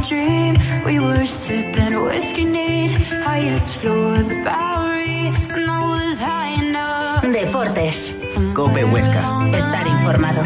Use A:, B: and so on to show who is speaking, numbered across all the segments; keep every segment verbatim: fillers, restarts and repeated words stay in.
A: stream. We were sipping whiskey neat, I explored the Bowery, and I was high enough.
B: Deportes. COPE Huesca. Estar informado.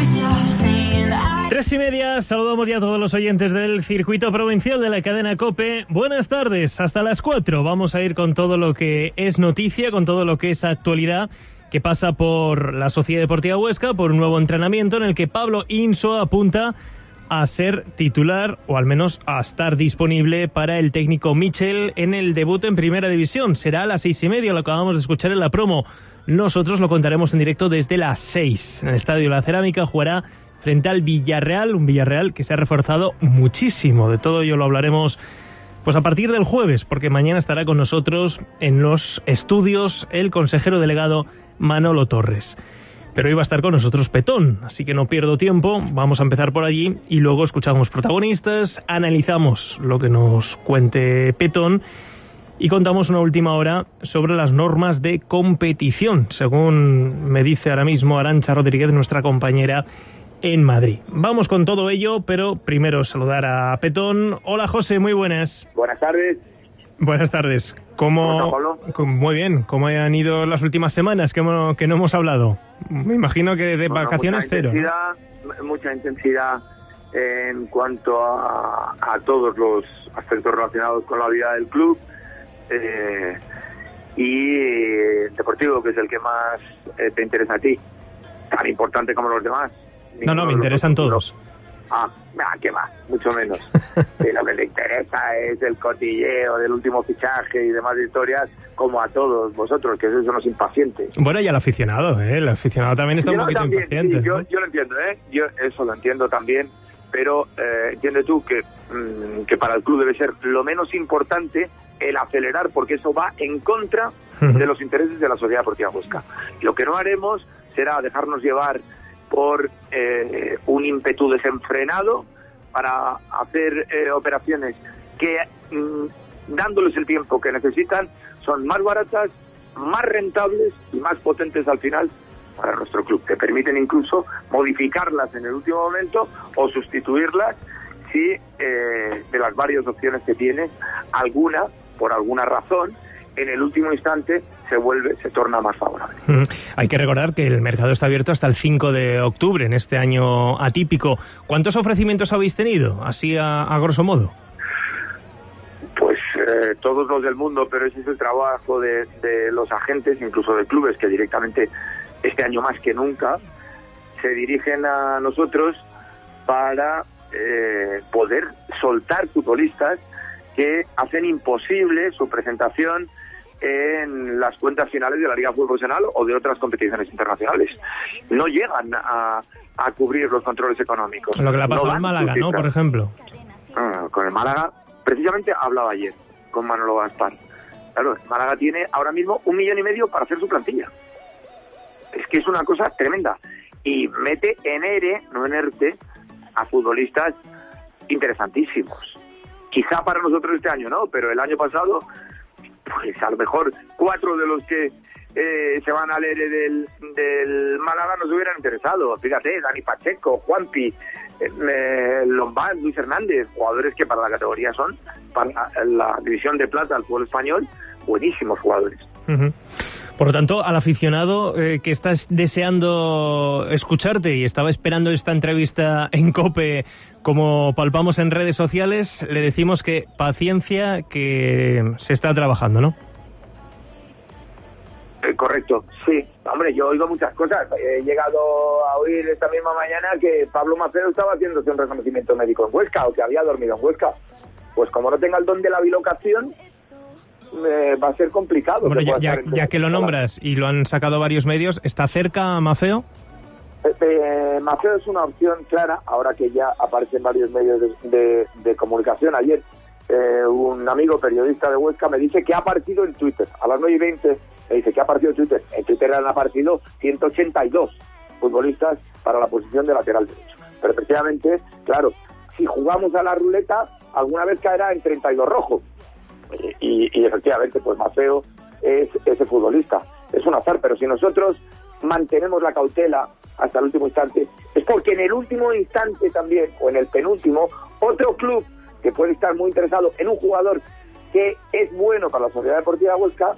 C: Tres y media, saludamos ya a todos los oyentes del circuito provincial de la cadena COPE. Buenas tardes, hasta las cuatro. Vamos a ir con todo lo que es noticia, con todo lo que es actualidad, que pasa por la Sociedad Deportiva Huesca, por un nuevo entrenamiento en el que Pablo Insua apunta a ser titular, o al menos a estar disponible para el técnico Michel en el debut en Primera División. Será a las seis y media, lo acabamos de escuchar en la promo. Nosotros lo contaremos en directo desde las seis. En el Estadio La Cerámica jugará frente al Villarreal, un Villarreal que se ha reforzado muchísimo. De todo ello lo hablaremos pues a partir del jueves, porque mañana estará con nosotros en los estudios el consejero delegado Manolo Torres. Pero hoy va a estar con nosotros Petón, así que no pierdo tiempo, vamos a empezar por allí y luego escuchamos protagonistas, analizamos lo que nos cuente Petón y contamos una última hora sobre las normas de competición, según me dice ahora mismo Arantxa Rodríguez, nuestra compañera en Madrid. Vamos con todo ello, pero primero saludar a Petón. Hola José, muy buenas.
D: Buenas tardes.
C: Buenas tardes. ¿Cómo, ¿Cómo muy bien, ¿cómo han ido las últimas semanas que, hemos, que no hemos hablado? Me imagino que de bueno, vacaciones
D: mucha
C: cero.
D: Intensidad, ¿no? Mucha intensidad en cuanto a, a todos los aspectos relacionados con la vida del club. Eh, y el deportivo, que es el que más eh, te interesa a ti, tan importante como los demás.
C: No, no, me interesan todos.
D: Ah, nah, ¿qué más? Mucho menos. Sí, lo que te interesa es el cotilleo del último fichaje y demás historias, como a todos vosotros, que sois unos impacientes.
C: Bueno, y al aficionado, ¿eh? El aficionado también está yo un poquito
D: también,
C: impaciente.
D: Sí, yo,
C: ¿no?
D: yo lo entiendo, ¿eh? Yo eso lo entiendo también, pero eh, entiende tú que, mmm, que para el club debe ser lo menos importante el acelerar, porque eso va en contra de los intereses de la Sociedad Deportiva Huesca. Lo que no haremos será dejarnos llevar por eh, un ímpetu desenfrenado para hacer eh, operaciones que, mmm, dándoles el tiempo que necesitan, son más baratas, más rentables y más potentes al final para nuestro club, que permiten incluso modificarlas en el último momento o sustituirlas si eh, de las varias opciones que tiene, alguna, por alguna razón, en el último instante se vuelve, se torna más favorable.
C: Mm. Hay que recordar que el mercado está abierto hasta el cinco de octubre, en este año atípico. ¿Cuántos ofrecimientos habéis tenido, así a, a grosso modo?
D: Pues eh, todos los del mundo, pero ese es el trabajo de, de los agentes, incluso de clubes, que directamente, este año más que nunca, se dirigen a nosotros para eh, poder soltar futbolistas que hacen imposible su presentación en las cuentas finales de la Liga Fútbol Profesional o de otras competiciones internacionales. No llegan a, a cubrir los controles económicos.
C: Lo que le ha pasado
D: no
C: al Málaga, ¿no? Por ejemplo.
D: Ah, con el Málaga, precisamente hablaba ayer con Manolo Gaspar. Claro, el Málaga tiene ahora mismo un millón y medio para hacer su plantilla. Es que es una cosa tremenda. Y mete en ERE, no en ERTE, a futbolistas interesantísimos. Quizá para nosotros este año no, pero el año pasado, pues a lo mejor cuatro de los que eh, se van al ERE del, del Málaga nos hubieran interesado. Fíjate, Dani Pacheco, Juanpi, eh, Lombán, Luis Hernández, jugadores que para la categoría son, para la división de plata del fútbol español, buenísimos jugadores.
C: Uh-huh. Por lo tanto, al aficionado eh, que está deseando escucharte y estaba esperando esta entrevista en COPE, como palpamos en redes sociales, le decimos que paciencia, que se está trabajando, ¿no?
D: Eh, correcto, sí. Hombre, yo oigo muchas cosas. He llegado a oír esta misma mañana que Pablo Maceo estaba haciéndose un reconocimiento médico en Huesca, o que había dormido en Huesca. Pues como no tenga el don de la bilocación, eh, va a ser complicado.
C: Bueno,
D: que
C: ya, ya, ya que lo nombras y lo han sacado varios medios, ¿está cerca Maceo?
D: Eh, Maceo es una opción clara, ahora que ya aparecen varios medios de, de, de comunicación. Ayer eh, un amigo periodista de Huesca me dice que ha aparecido en Twitter, a las nueve y veinte, me dice que ha aparecido en Twitter. En Twitter han aparecido ciento ochenta y dos futbolistas para la posición de lateral derecho. Pero precisamente, claro, si jugamos a la ruleta, alguna vez caerá en treinta y dos rojo. Y, y, y efectivamente, pues Maceo es ese futbolista. Es un azar, pero si nosotros mantenemos la cautela hasta el último instante, es porque en el último instante también, o en el penúltimo, otro club que puede estar muy interesado en un jugador que es bueno para la Sociedad Deportiva Huesca,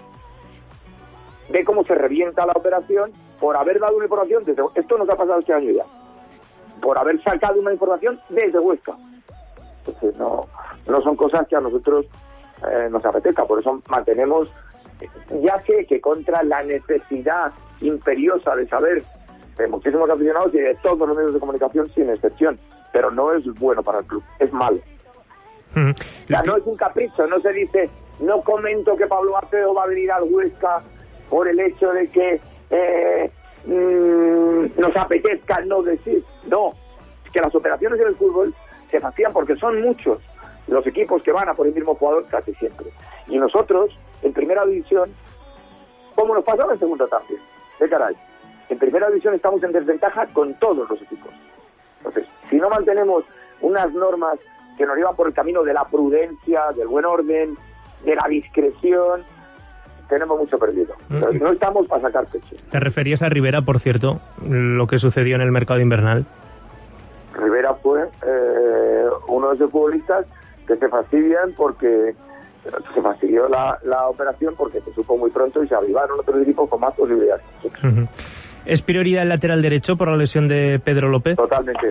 D: ve cómo se revienta la operación por haber dado una información desde... Esto nos ha pasado este año ya, por haber sacado una información desde Huesca. Entonces no, no son cosas que a nosotros eh, nos apetezca, por eso mantenemos, ya sé que contra la necesidad imperiosa de saber de muchísimos aficionados y de todos los medios de comunicación sin excepción, pero no es bueno para el club, es malo. Mm. O sea, no es un capricho, no se dice, no comento que Pablo Arceo va a venir al Huesca por el hecho de que eh, mmm, nos apetezca no decir, no, es que las operaciones en el fútbol se hacían porque son muchos los equipos que van a por el mismo jugador casi siempre. Y nosotros, en primera división, como nos pasaba en segunda también, de caray, en primera división estamos en desventaja con todos los equipos. Entonces, si no mantenemos unas normas que nos llevan por el camino de la prudencia, del buen orden, de la discreción, tenemos mucho perdido. Pero no estamos para sacar pecho.
C: ¿Te referías a Rivera, por cierto, lo que sucedió en el mercado invernal?
D: Rivera fue eh, uno de esos futbolistas que se fastidian porque se fastidió la, la operación porque se supo muy pronto y se avivaron otros equipos con más posibilidades.
C: Uh-huh. ¿Es prioridad el lateral derecho por la lesión de Pedro López?
D: Totalmente.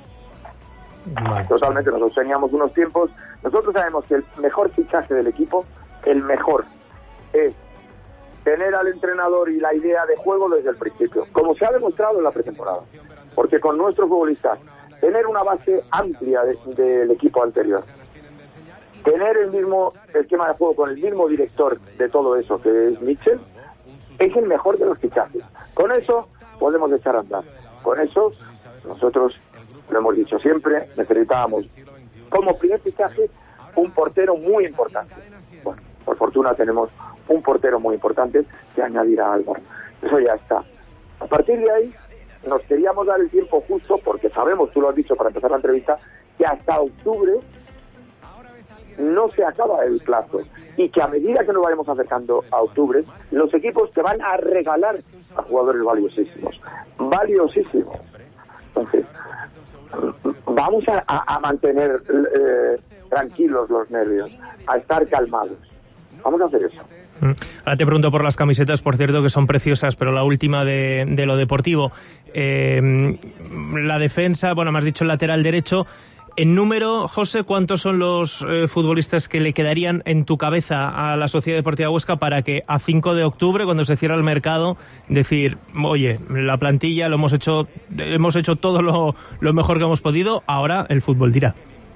D: Vale. Totalmente, nosotros teníamos unos tiempos. Nosotros sabemos que el mejor fichaje del equipo, el mejor, es tener al entrenador y la idea de juego desde el principio, como se ha demostrado en la pretemporada. Porque con nuestros futbolistas, tener una base amplia de, del equipo anterior, tener el mismo esquema de juego con el mismo director de todo eso, que es Mitchell, es el mejor de los fichajes. Con eso podemos echar a andar. Con eso nosotros, lo hemos dicho siempre, necesitábamos como primer fichaje un portero muy importante. Bueno, por fortuna tenemos un portero muy importante que añadir a Álvaro. Eso ya está. A partir de ahí nos queríamos dar el tiempo justo, porque sabemos, tú lo has dicho para empezar la entrevista, que hasta octubre no se acaba el plazo y que a medida que nos vayamos acercando a octubre, los equipos te van a regalar a jugadores valiosísimos, valiosísimos. Entonces, vamos a, a, a mantener eh, tranquilos los nervios, a estar calmados. Vamos a hacer eso.
C: Ahora te pregunto por las camisetas, por cierto, que son preciosas, pero la última de, de lo deportivo. Eh, la defensa, bueno, me has dicho el lateral derecho. En número, José, ¿cuántos son los eh, futbolistas que le quedarían en tu cabeza a la Sociedad Deportiva Huesca para que a cinco de octubre, cuando se cierra el mercado, decir, oye, la plantilla lo hemos hecho, hemos hecho todo lo, lo mejor que hemos podido, ahora el fútbol dirá?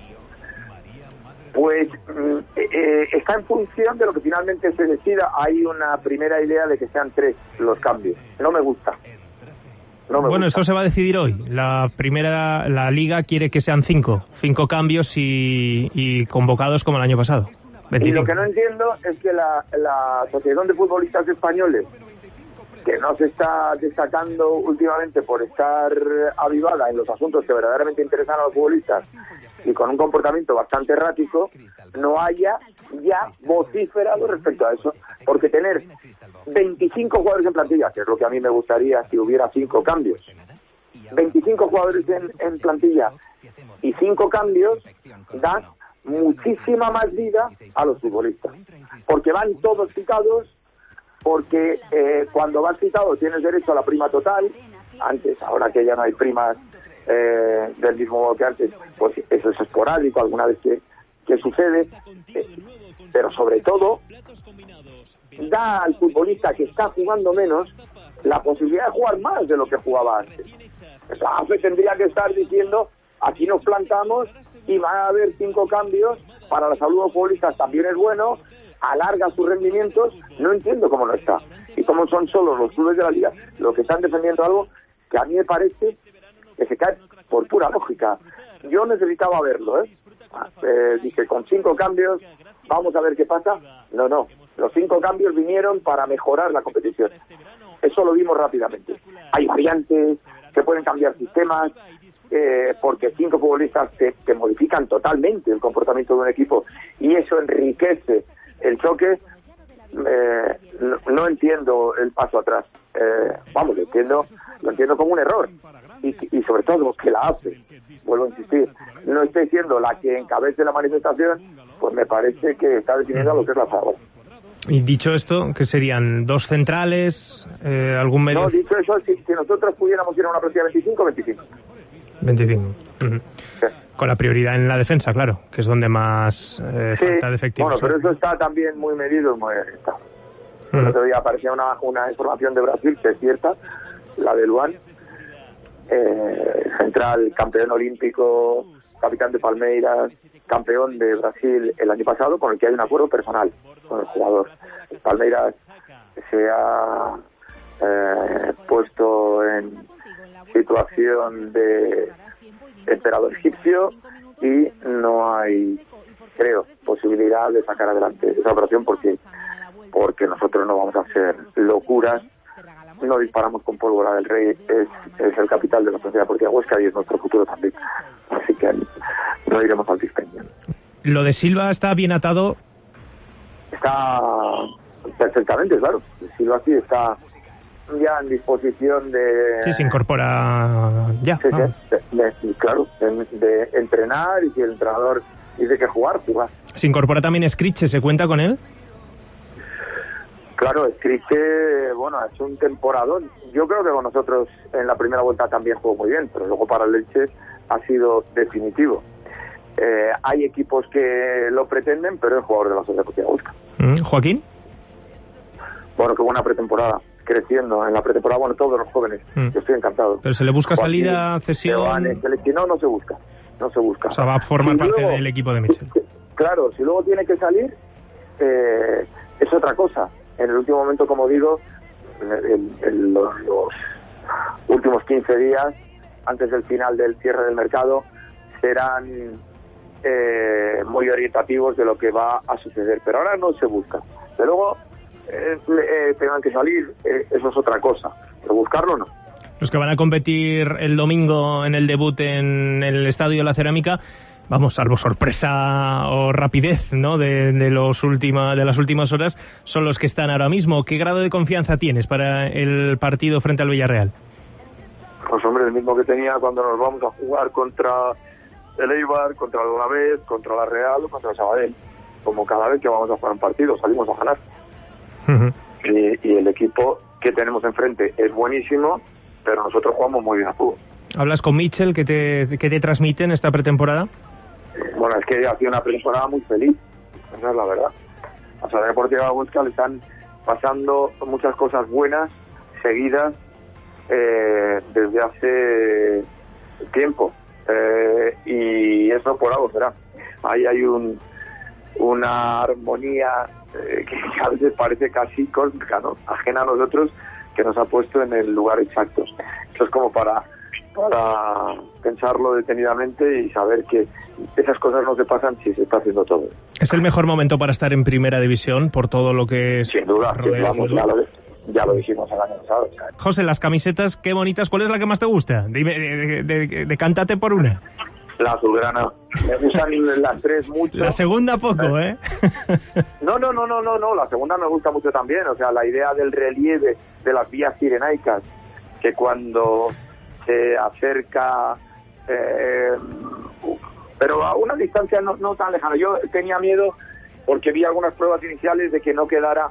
D: Pues eh, está en función de lo que finalmente se decida. Hay una primera idea de que sean tres los cambios. No me gusta. No me
C: bueno,
D: gusta.
C: Esto se va a decidir hoy. La primera, la Liga quiere que sean cinco, cinco cambios y, y convocados como el año pasado. veinticinco.
D: Y lo que no entiendo es que la, la Asociación de Futbolistas Españoles, que no se está destacando últimamente por estar avivada en los asuntos que verdaderamente interesan a los futbolistas y con un comportamiento bastante errático, no haya ya vociferado respecto a eso, porque tener veinticinco jugadores en plantilla, que es lo que a mí me gustaría si hubiera cinco cambios, veinticinco jugadores en, en plantilla y cinco cambios, da muchísima más vida a los futbolistas, porque van todos citados, porque eh, cuando vas citado tienes derecho a la prima total. Antes, ahora que ya no hay primas eh, del mismo modo que antes, pues eso es esporádico alguna vez que, que sucede, eh, pero sobre todo da al futbolista que está jugando menos la posibilidad de jugar más de lo que jugaba antes. Eso AFE tendría que estar diciendo, aquí nos plantamos y va a haber cinco cambios, para la salud de los futbolistas también es bueno, alarga sus rendimientos. No entiendo cómo no está y cómo son solo los clubes de la liga los que están defendiendo algo que a mí me parece que se cae por pura lógica. Yo necesitaba verlo, ¿eh? eh dije, con cinco cambios vamos a ver qué pasa. No, no, los cinco cambios vinieron para mejorar la competición. Eso lo vimos rápidamente. Hay variantes, se pueden cambiar sistemas, eh, porque cinco futbolistas te, te modifican totalmente el comportamiento de un equipo y eso enriquece el choque. Eh, no, no entiendo el paso atrás. Eh, vamos, lo entiendo, lo entiendo como un error. y, y sobre todo que la hace, vuelvo a insistir, no esté siendo la que encabece la manifestación, pues me parece que está definiendo lo que es la Zaragoza.
C: Y dicho esto, ¿qué serían? ¿Dos centrales? Eh, ¿Algún medio?
D: No, dicho eso, si, si nosotros pudiéramos ir a una partida veinticinco, veinticinco.
C: veinticinco. Uh-huh. Sí. Con la prioridad en la defensa, claro, que es donde más eh,
D: sí.
C: falta de efectivos.
D: Bueno, pero eso está también muy medido y muy está. Uh-huh. El otro día aparecía una, una información de Brasil, que es cierta, la de Luan, eh, central, campeón olímpico, capitán de Palmeiras, campeón de Brasil el año pasado, con el que hay un acuerdo personal con el jugador. Palmeiras se ha eh, puesto en situación de emperador egipcio y no hay, creo, posibilidad de sacar adelante esa operación porque porque nosotros no vamos a hacer locuras, no disparamos con pólvora del rey, es, es el capital de la Sociedad Deportiva Huesca y es nuestro futuro también, así que no iremos al dispendio.
C: ¿Lo de Silva está bien atado?
D: Está perfectamente, claro. Silva sí está ya en disposición de...
C: Sí, se incorpora ya.
D: Sí, sí, de, de, claro, de, de entrenar, y si el entrenador dice que jugar, jugar.
C: ¿Se incorpora también Scriche? ¿Se cuenta con él?
D: Claro, Scriche, bueno, es un temporadón. Yo creo que con nosotros en la primera vuelta también jugó muy bien, pero luego para el Elche ha sido definitivo. Eh, hay equipos que lo pretenden, pero es jugador de la Sociedad Deportiva Huesca.
C: ¿Joaquín?
D: Bueno, qué buena pretemporada, creciendo en la pretemporada, bueno, todos los jóvenes, mm. yo estoy encantado.
C: ¿Pero se le busca Joaquín, salida, cesión?
D: No, no se busca, no se busca.
C: O sea, va a formar si parte luego, del equipo de Michel.
D: Claro, si luego tiene que salir, eh, es otra cosa. En el último momento, como digo, en, en los, los últimos quince días, antes del final del cierre del mercado, serán eh, muy orientativos de lo que va a suceder. Pero ahora no se busca. Pero luego eh, eh, tengan que salir, eh, eso es otra cosa. Pero buscarlo no.
C: Los que van a competir el domingo en el debut en el Estadio de la Cerámica, vamos, salvo sorpresa o rapidez, ¿no?, de, de, los última, de las últimas horas, son los que están ahora mismo. ¿Qué grado de confianza tienes para el partido frente al Villarreal?
D: Pues hombre, el mismo que tenía cuando nos vamos a jugar contra el Eibar, contra el Alavés, contra la Real o contra el Sabadell. Como cada vez que vamos a jugar un partido, salimos a ganar. Uh-huh. Y, y el equipo que tenemos enfrente es buenísimo, pero nosotros jugamos muy bien a fútbol.
C: ¿Hablas con Michel? ¿Qué te, qué te transmiten esta pretemporada?
D: Bueno, es que ha sido una pretemporada muy feliz, esa es la verdad. A Sociedad Deportiva Huesca le están pasando muchas cosas buenas, seguidas, eh, desde hace tiempo. Eh, y eso por algo será. Ahí hay un, una armonía eh, que a veces parece casi cósmica, ¿no?, ajena a nosotros, que nos ha puesto en el lugar exacto. Eso es como para... para pensarlo detenidamente y saber que esas cosas no se pasan si se está haciendo todo.
C: ¿Es el mejor momento para estar en primera división por todo lo que...
D: Sin duda, sí, vamos, ya, lo, ya lo dijimos el año pasado. ¿Sabes?
C: José, las camisetas, qué bonitas. ¿Cuál es la que más te gusta? Dime, de, de, de, de cántate por una.
D: La azulgrana. Me gustan las tres mucho.
C: La segunda poco, ¿eh?
D: No, no, no, no, no, no. La segunda me gusta mucho también. O sea, la idea del relieve de las vías cirenaicas, que cuando se acerca, eh, pero a una distancia no, no tan lejana. Yo tenía miedo porque vi algunas pruebas iniciales de que no quedara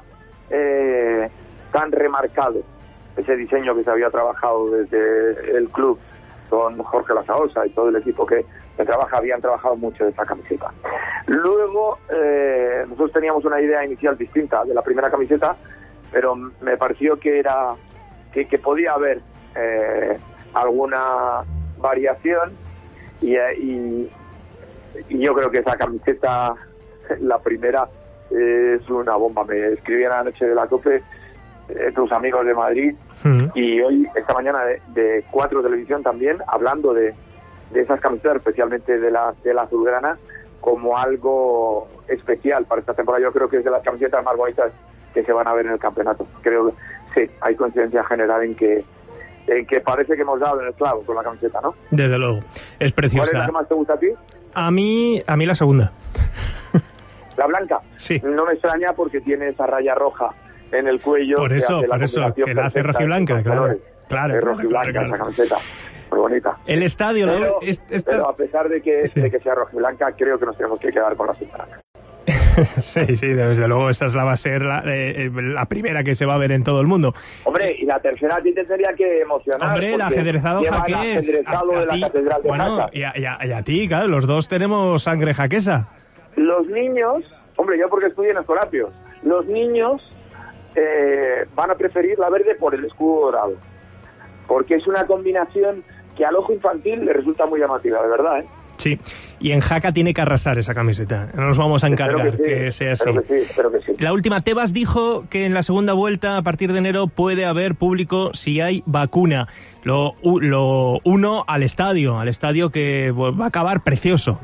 D: eh, tan remarcado ese diseño que se había trabajado desde el club con Jorge Lasaosa y todo el equipo que, que trabaja, habían trabajado mucho de esta camiseta. Luego eh, nosotros teníamos una idea inicial distinta de la primera camiseta, pero me pareció que era que, que podía haber eh, alguna variación y, y, y yo creo que esa camiseta, la primera, es una bomba. Me escribían a la noche de la COPE eh, tus amigos de Madrid, uh-huh. y hoy, esta mañana de, de Cuatro Televisión también, hablando de, de esas camisetas, especialmente de la, de la azulgrana, como algo especial para esta temporada. Yo creo que es de las camisetas más bonitas que se van a ver en el campeonato. Creo que sí, hay coincidencia general en que en que parece que hemos dado en el clavo con la camiseta, ¿no?
C: Desde luego, es preciosa.
D: ¿Cuál es la que más te gusta a ti?
C: A mí, a mí la segunda.
D: ¿La blanca?
C: Sí.
D: No me extraña porque tiene esa raya roja en el cuello.
C: Por eso,
D: que hace
C: por eso, que la hace rojiblanca, claro. Claro,
D: es rojiblanca,
C: claro,
D: esa camiseta. muy bonita.
C: El estadio,
D: pero,
C: ¿no? Es, es,
D: pero a pesar de que,
C: sí.
D: de que sea rojiblanca, creo que nos tenemos que quedar con la Sultana.
C: Sí, sí, desde luego esta es la, va a ser la, eh, la primera que se va a ver en todo el mundo.
D: Hombre, y la tercera a ti te tendría que emocionar.
C: Hombre, el ajedrezado jaqués.
D: ajedrezado de la Catedral de
C: bueno,
D: Jaca.
C: Y a, y, a, y a ti, claro, los dos tenemos sangre jaquesa.
D: Los niños, hombre, yo porque estudio en Escolapios, los niños eh, van a preferir la verde por el escudo dorado. Porque es una combinación que al ojo infantil le resulta muy llamativa, de verdad, ¿eh?
C: Sí, y en Jaca tiene que arrasar esa camiseta. No nos vamos a encargar que, sí, que sea así.
D: Que sí, espero que sí.
C: La última, Tebas dijo que en la segunda vuelta, a partir de enero, puede haber público si hay vacuna. Lo, lo uno al estadio, al estadio que va a acabar precioso.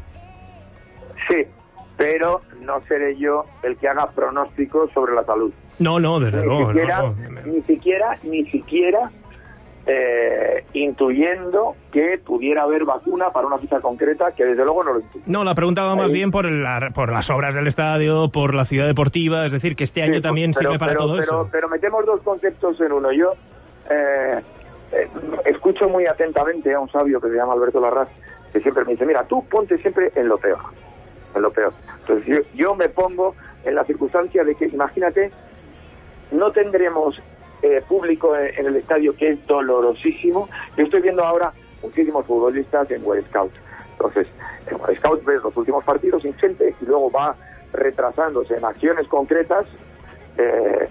D: Sí, pero no seré yo el que haga pronósticos sobre la salud.
C: No, no, desde
D: ni
C: luego.
D: Siquiera,
C: no, no.
D: Ni siquiera, ni siquiera... Eh, intuyendo que pudiera haber vacuna para una fecha concreta, que desde luego no lo intuyo.
C: No, la pregunta va más
D: Ahí.
C: bien por, la, por las obras del estadio, por la ciudad deportiva, es decir, que este año sí, también
D: pero,
C: sirve para
D: pero,
C: todo
D: pero,
C: eso.
D: Pero metemos dos conceptos en uno. Yo eh, eh, escucho muy atentamente a un sabio que se llama Alberto Larraz, que siempre me dice, mira, tú ponte siempre en lo peor, en lo peor. Entonces yo, yo me pongo en la circunstancia de que, imagínate, no tendremos Eh, público en, en el estadio, que es dolorosísimo. Yo estoy viendo ahora muchísimos futbolistas en World Scout. Entonces, en World Scout ves los últimos partidos sin gente y luego va retrasándose en acciones concretas eh,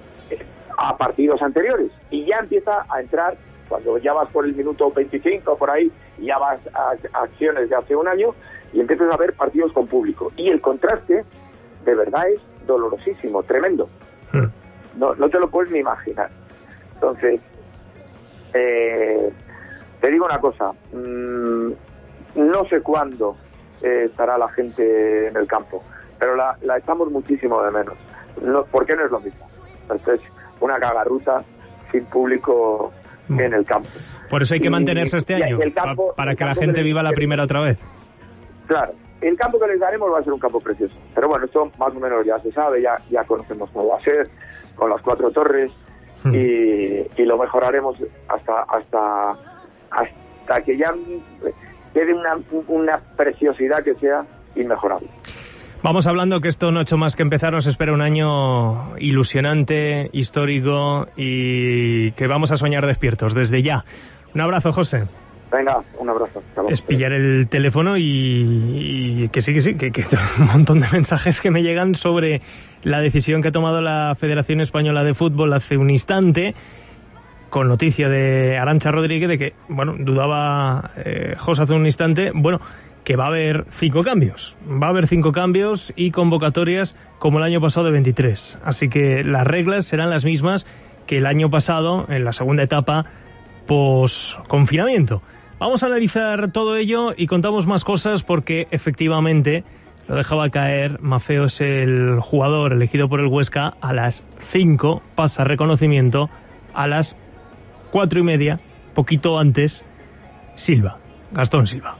D: a partidos anteriores. Y ya empieza a entrar, cuando ya vas por el minuto veinticinco, por ahí, y ya vas a, a acciones de hace un año, y empiezas a ver partidos con público. Y el contraste, de verdad, es dolorosísimo, tremendo. Hmm. No, no te lo puedes ni imaginar. Entonces, eh, te digo una cosa, mmm, no sé cuándo eh, estará la gente en el campo, pero la, la echamos muchísimo de menos. No, ¿por qué no es lo mismo? Entonces, una cagarruta sin público en el campo.
C: Por eso hay que
D: y,
C: mantenerse este año, campo, para que la gente viva la primera otra vez.
D: Claro. El campo que les daremos va a ser un campo precioso. Pero bueno, esto más o menos ya se sabe, ya, ya conocemos cómo va a ser, con las cuatro torres, mm. y, y lo mejoraremos hasta hasta hasta que ya quede una, una preciosidad que sea inmejorable.
C: Vamos hablando que esto no ha hecho más que empezar, nos espera un año ilusionante, histórico, y que vamos a soñar despiertos desde ya. Un abrazo, José.
D: Venga, un abrazo.
C: Es pillar el teléfono y, y que sí, que sí, que, que un montón de mensajes que me llegan sobre la decisión que ha tomado la Federación Española de Fútbol hace un instante, con noticia de Arantxa Rodríguez de que, bueno, dudaba eh, José hace un instante, bueno, que va a haber cinco cambios. Va a haber cinco cambios y convocatorias como el año pasado de veintitrés. Así que las reglas serán las mismas que el año pasado en la segunda etapa post-confinamiento. Vamos a analizar todo ello y contamos más cosas porque efectivamente lo dejaba caer. Maffeo es el jugador elegido por el Huesca. A las cinco pasa reconocimiento. A las cuatro y media, poquito antes, Silva, Gastón Silva.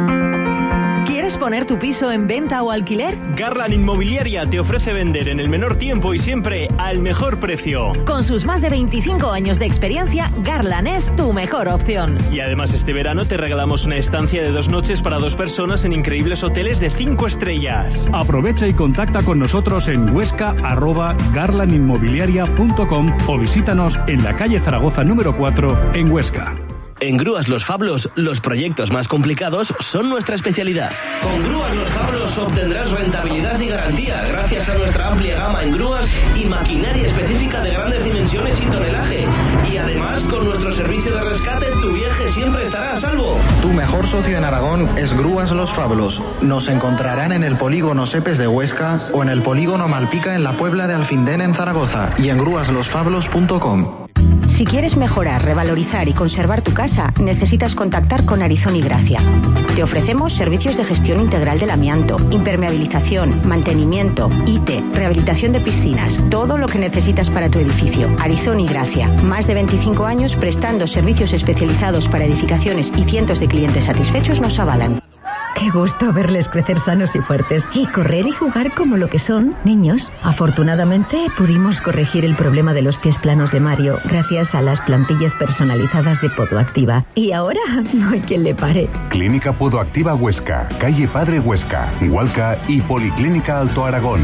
B: ¿Poner tu piso en venta o alquiler?
C: Garland Inmobiliaria te ofrece vender en el menor tiempo y siempre al mejor precio.
B: Con sus más de veinticinco años de experiencia, Garland es tu mejor opción.
C: Y además este verano te regalamos una estancia de dos noches para dos personas en increíbles hoteles de cinco estrellas.
E: Aprovecha y contacta con nosotros en huesca arroba garland inmobiliaria punto com o visítanos en la calle Zaragoza número cuatro en Huesca.
F: En Grúas Los Fablos, los proyectos más complicados son nuestra especialidad. Con Grúas Los Fablos obtendrás rentabilidad y garantía gracias a nuestra amplia gama en grúas y maquinaria específica de grandes dimensiones y tonelaje. Y además, con nuestro servicio de rescate, tu viaje siempre estará a salvo.
G: Tu mejor socio en Aragón es Grúas Los Fablos. Nos encontrarán en el polígono Sepes de Huesca o en el polígono Malpica en la Puebla de Alfindén en Zaragoza y en grúas los fablos punto com.
H: Si quieres mejorar, revalorizar y conservar tu casa, necesitas contactar con Arizón y Gracia. Te ofrecemos servicios de gestión integral del amianto, impermeabilización, mantenimiento, I T E, rehabilitación de piscinas, todo lo que necesitas para tu edificio. Arizón y Gracia, más de veinticinco años prestando servicios especializados para edificaciones y cientos de clientes satisfechos nos avalan.
I: Qué gusto verles crecer sanos y fuertes. Y correr y jugar como lo que son, niños. Afortunadamente, pudimos corregir el problema de los pies planos de Mario gracias a las plantillas personalizadas de Podoactiva. Y ahora no hay quien le pare.
E: Clínica Podoactiva Huesca, calle Padre Huesca, Igualca y Policlínica Alto Aragón.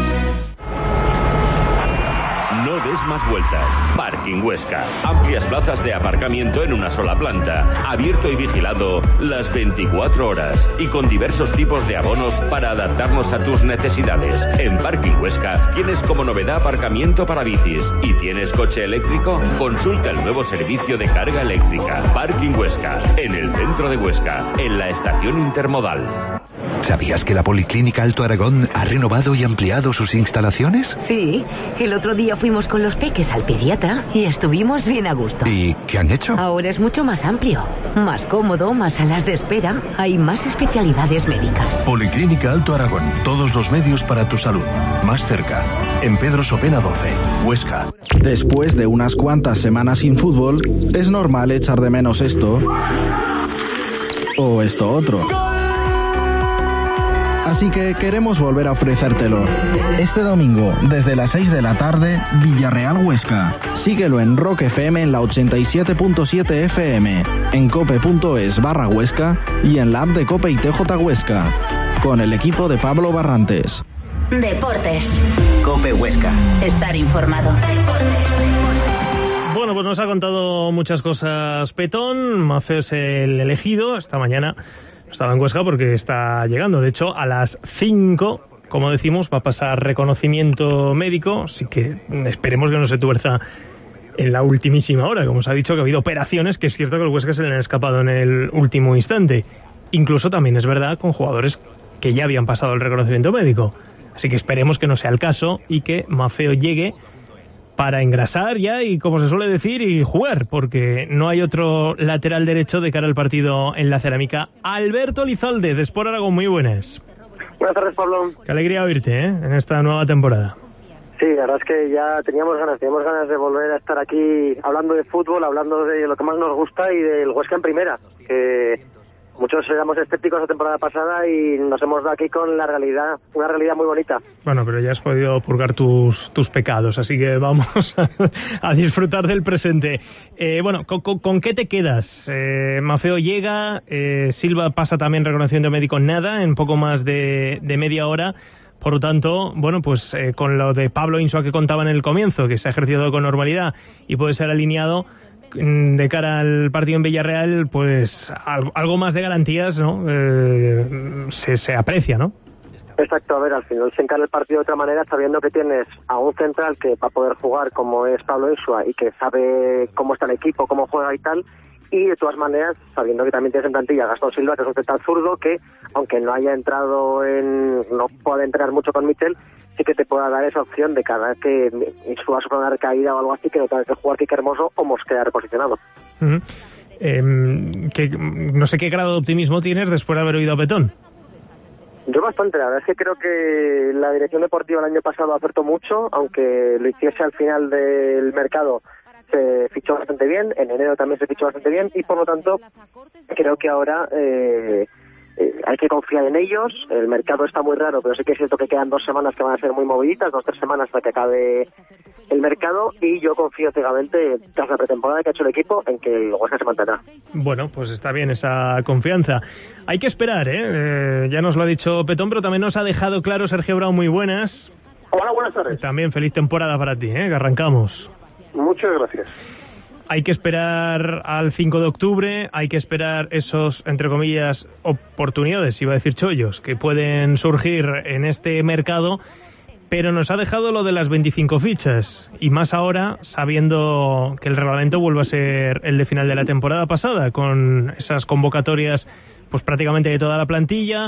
J: No des más vueltas. Parking Huesca. Amplias plazas de aparcamiento en una sola planta. Abierto y vigilado las veinticuatro horas. Y con diversos tipos de abonos para adaptarnos a tus necesidades. En Parking Huesca tienes como novedad aparcamiento para bicis. ¿Y tienes coche eléctrico? Consulta el nuevo servicio de carga eléctrica. Parking Huesca. En el centro de Huesca. En la estación intermodal.
K: ¿Sabías que la Policlínica Alto Aragón ha renovado y ampliado sus instalaciones?
L: Sí, el otro día fuimos con los peques al pediatra y estuvimos bien a gusto.
K: ¿Y qué han hecho?
L: Ahora es mucho más amplio, más cómodo, más salas de espera, hay más especialidades médicas.
K: Policlínica Alto Aragón, todos los medios para tu salud. Más cerca, en Pedro Sopena doce, Huesca.
G: Después de unas cuantas semanas sin fútbol, es normal echar de menos esto o esto otro. Así que queremos volver a ofrecértelo. Este domingo, desde las seis de la tarde, Villarreal Huesca. Síguelo en Rock F M en la ochenta y siete punto siete F M, en cope.es barra Huesca y en la app de Cope y T J Huesca. Con el equipo de Pablo Barrantes.
H: Deportes.
F: Cope Huesca.
H: Estar informado.
C: Bueno, pues nos ha contado muchas cosas Petón. Mafeo es el elegido esta mañana. Estaba en Huesca porque está llegando. De hecho, a las cinco, como decimos, va a pasar reconocimiento médico. Así que esperemos que no se tuerza en la ultimísima hora. Como se ha dicho, que ha habido operaciones que es cierto que el Huesca se le han escapado en el último instante. Incluso también es verdad con jugadores que ya habían pasado el reconocimiento médico. Así que esperemos que no sea el caso y que Mafeo llegue para engrasar ya y, como se suele decir, y jugar, porque no hay otro lateral derecho de cara al partido en la Cerámica. Alberto Lizalde, de Sport Aragón, muy buenas.
M: Buenas tardes, Pablo.
C: Qué alegría oírte, ¿eh?, en esta nueva temporada.
M: Sí, la verdad es que ya teníamos ganas, teníamos ganas de volver a estar aquí hablando de fútbol, hablando de lo que más nos gusta y del Huesca en primera, que muchos éramos escépticos la temporada pasada y nos hemos dado aquí con la realidad, una realidad muy bonita.
C: Bueno, pero ya has podido purgar tus tus pecados, así que vamos a, a disfrutar del presente. Eh, bueno, ¿con, con, ¿con qué te quedas? Eh, Mafeo llega, eh, Silva pasa también reconocimiento médico nada, en poco más de, de media hora. Por lo tanto, bueno, pues eh, con lo de Pablo Insua que contaba en el comienzo, que se ha ejercido con normalidad y puede ser alineado de cara al partido en Villarreal, pues algo más de garantías, ¿no? Eh, se, se aprecia, ¿no?
M: Exacto, a ver, al final se encara el partido de otra manera sabiendo que tienes a un central que va a poder jugar como es Pablo Insua y que sabe cómo está el equipo, cómo juega y tal, y de todas maneras sabiendo que también tienes en plantilla a Gastón Silva, que es un central zurdo que, aunque no haya entrado en, no puede entrenar mucho con Michel, sí que te pueda dar esa opción de cada vez que Insua sufra una recaída o algo así, que no tenga que jugar Kike Hermoso o Mosquera reposicionado.
C: Uh-huh. eh, que, no sé qué grado de optimismo tienes después de haber oído a Petón.
M: Yo bastante, la verdad es que creo que la dirección deportiva el año pasado acertó mucho, aunque lo hiciese al final del mercado, se fichó bastante bien, en enero también se fichó bastante bien, y por lo tanto creo que ahora eh, eh, hay que confiar en ellos. El mercado está muy raro, pero sí que es cierto que quedan dos semanas que van a ser muy moviditas, dos tres semanas hasta que acabe el mercado, y yo confío ciegamente, tras la pretemporada que ha hecho el equipo, en que el Huesca se mantendrá.
C: Bueno, pues está bien esa confianza. Hay que esperar, ¿eh? eh ya nos lo ha dicho Petón, pero también nos ha dejado claro Sergio Brown, muy buenas.
M: Hola, buenas tardes.
C: También feliz temporada para ti, ¿eh?, que arrancamos.
M: Muchas gracias.
C: Hay que esperar al cinco de octubre, hay que esperar esos, entre comillas, oportunidades, iba a decir chollos, que pueden surgir en este mercado, pero nos ha dejado lo de las veinticinco fichas, y más ahora sabiendo que el reglamento vuelve a ser el de final de la temporada pasada, con esas convocatorias pues prácticamente de toda la plantilla,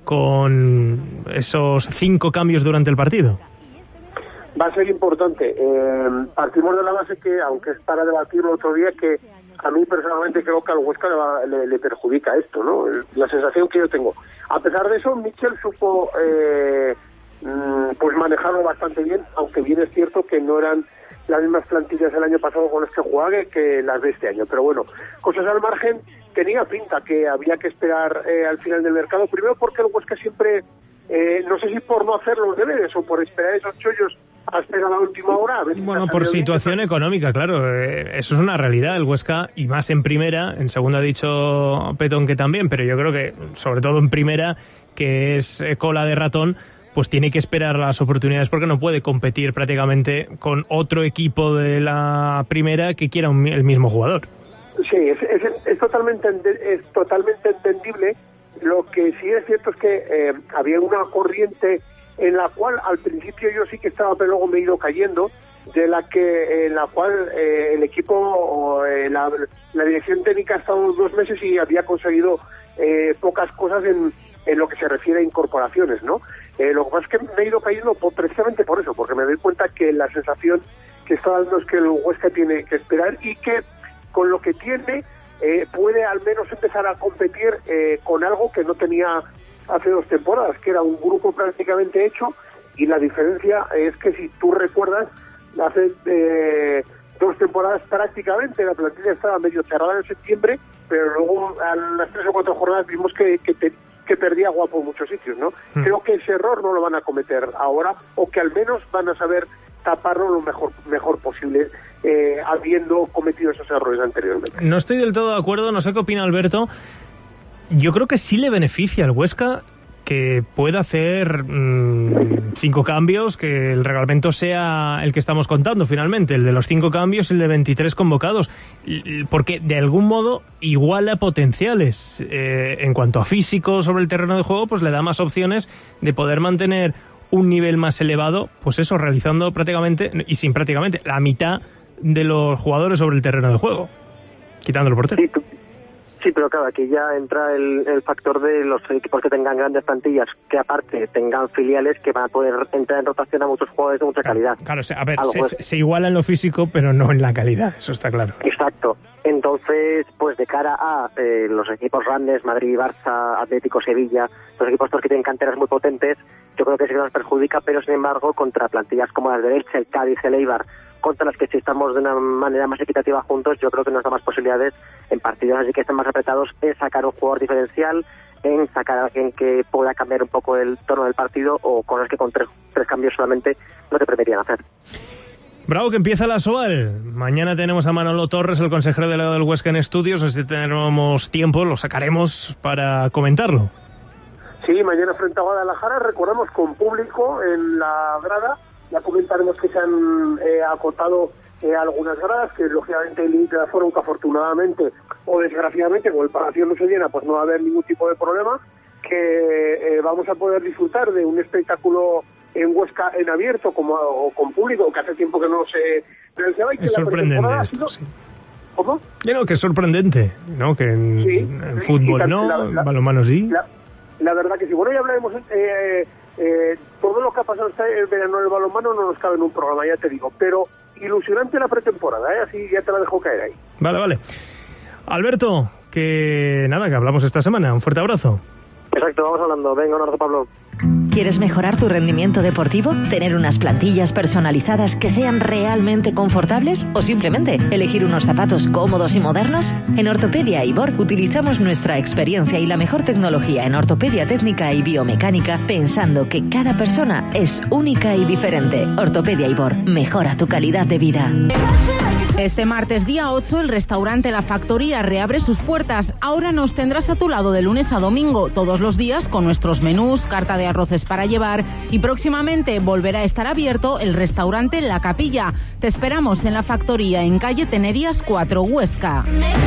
C: con esos cinco cambios durante el partido.
N: Va a ser importante. Eh, partimos de la base que, aunque es para debatirlo otro día, que a mí personalmente creo que al Huesca le, va, le, le perjudica esto, ¿no? La sensación que yo tengo. A pesar de eso, Michel supo eh, pues manejarlo bastante bien, aunque bien es cierto que no eran las mismas plantillas el año pasado con este jugador que las de este año. Pero bueno, cosas al margen, tenía pinta que había que esperar eh, al final del mercado, primero porque el Huesca siempre, eh, no sé si por no hacer los deberes o por esperar esos chollos hasta la última hora. A ver si
C: bueno, por situación bien. económica, claro, eh, eso es una realidad, el Huesca, y más en primera, en segunda ha dicho Petón que también, pero yo creo que sobre todo en primera, que es eh, cola de ratón, pues tiene que esperar las oportunidades porque no puede competir prácticamente con otro equipo de la primera que quiera un, el mismo jugador.
N: Sí, es, es, es, totalmente, es totalmente entendible. Lo que sí es cierto es que eh, había una corriente en la cual al principio yo sí que estaba, pero luego me he ido cayendo, de la que en la cual eh, el equipo o eh, la, la dirección técnica ha estado dos meses y había conseguido eh, pocas cosas en, en lo que se refiere a incorporaciones, ¿no? Eh, lo que pasa es que me he ido cayendo por, precisamente por eso, porque me doy cuenta que la sensación que está dando es que el Huesca tiene que esperar y que con lo que tiene eh, puede al menos empezar a competir eh, con algo que no tenía hace dos temporadas, que era un grupo prácticamente hecho, y la diferencia es que si tú recuerdas, hace eh, dos temporadas prácticamente la plantilla estaba medio cerrada en septiembre, pero luego a las tres o cuatro jornadas vimos que, que, te, que perdía Guapo en muchos sitios, ¿no? Mm. Creo que ese error no lo van a cometer ahora, o que al menos van a saber taparlo lo mejor mejor posible, eh, habiendo cometido esos errores anteriormente.
C: No estoy del todo de acuerdo, no sé qué opina Alberto. Yo creo que sí le beneficia al Huesca que pueda hacer mmm, cinco cambios, que el reglamento sea el que estamos contando finalmente, el de los cinco cambios y el de veintitrés convocados, porque de algún modo iguala potenciales. Eh, en cuanto a físico sobre el terreno de juego, pues le da más opciones de poder mantener un nivel más elevado, pues eso, realizando prácticamente, y sin prácticamente, la mitad de los jugadores sobre el terreno de juego, quitando el portero.
M: Sí, sí, pero claro, aquí ya entra el, el factor de los equipos que tengan grandes plantillas, que aparte tengan filiales que van a poder entrar en rotación a muchos jugadores de mucha calidad.
C: Claro, a ver, se, se iguala en lo físico, pero no en la calidad, eso está claro.
M: Exacto. Entonces, pues de cara a eh, los equipos grandes, Madrid, Barça, Atlético, Sevilla, los equipos estos que tienen canteras muy potentes, yo creo que sí que nos perjudica, pero sin embargo, contra plantillas como las de Elche, el Cádiz, el Eibar, contra las que si estamos de una manera más equitativa juntos, yo creo que nos da más posibilidades en partidos así que estén más apretados en sacar un jugador diferencial, en sacar a alguien que pueda cambiar un poco el tono del partido, o cosas que con tres, tres cambios solamente no te permitirían hacer.
C: Bravo, que empieza la SOAL. Mañana tenemos a Manolo Torres, el consejero delegado del Huesca en estudios. Si tenemos tiempo, lo sacaremos para comentarlo.
N: Sí, mañana frente a Guadalajara, recordamos con público en la grada. Ya comentaremos que se han eh, acotado eh, algunas gradas, que lógicamente el límite de aforo, aunque afortunadamente o desgraciadamente, como el Palacio no se llena, pues no va a haber ningún tipo de problema, que eh, vamos a poder disfrutar de un espectáculo en Huesca en abierto como o con público, que hace tiempo que no se realizaba, y que
C: es
N: la pretemporada ha sido...
C: Sí.
N: ¿Cómo?
C: Yo que es sorprendente, ¿no? Que en,
N: sí,
C: en fútbol no, la, la, en balonmano sí.
N: La, la verdad que sí. Bueno, ya hablaremos... Eh, eh, todo lo que ha pasado este verano en el balonmano no nos cabe en un programa, ya te digo, pero ilusionante la pretemporada, ¿eh? Así ya te la dejo caer ahí.
C: Vale, vale. Alberto, que nada, que hablamos esta semana. Un fuerte abrazo.
M: Exacto, vamos hablando. Venga, un abrazo, Pablo.
B: ¿Quieres mejorar tu rendimiento deportivo? ¿Tener unas plantillas personalizadas que sean realmente confortables? ¿O simplemente elegir unos zapatos cómodos y modernos? En Ortopedia Ibor utilizamos nuestra experiencia y la mejor tecnología en ortopedia técnica y biomecánica, pensando que cada persona es única y diferente. Ortopedia Ibor, mejora tu calidad de vida.
O: Este martes día ocho el restaurante La Factoría reabre sus puertas. Ahora nos tendrás a tu lado de lunes a domingo, todos los días con nuestros menús, carta de arroces para llevar, y próximamente volverá a estar abierto el restaurante La Capilla. Te esperamos en La Factoría, en calle Tenerías cuatro, Huesca.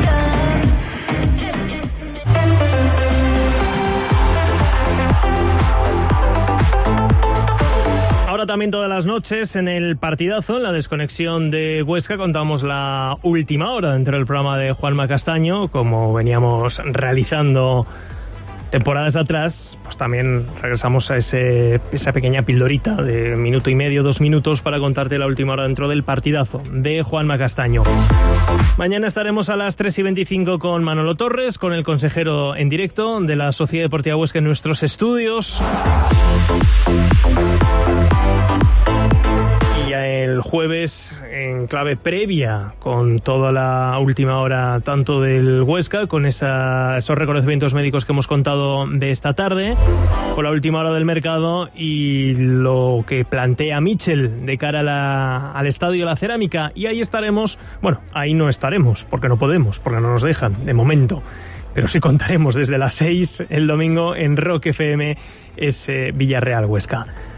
C: Ahora también todas las noches en el partidazo, en la desconexión de Huesca, contamos la última hora dentro del programa de Juanma Castaño, como veníamos realizando temporadas atrás. Pues también regresamos a ese, esa pequeña pildorita de minuto y medio, dos minutos, para contarte la última hora dentro del partidazo de Juanma Castaño. Mañana estaremos a las tres y veinticinco con Manolo Torres, con el consejero en directo de la Sociedad Deportiva Huesca en nuestros estudios. Y ya el jueves en clave previa con toda la última hora tanto del Huesca, con esa, esos reconocimientos médicos que hemos contado de esta tarde, con la última hora del mercado y lo que plantea Michel de cara a la, al Estadio de la Cerámica. Y ahí estaremos, bueno, ahí no estaremos, porque no podemos, porque no nos dejan, de momento. Pero sí contaremos desde las seis el domingo en Rock F M ese Villarreal Huesca.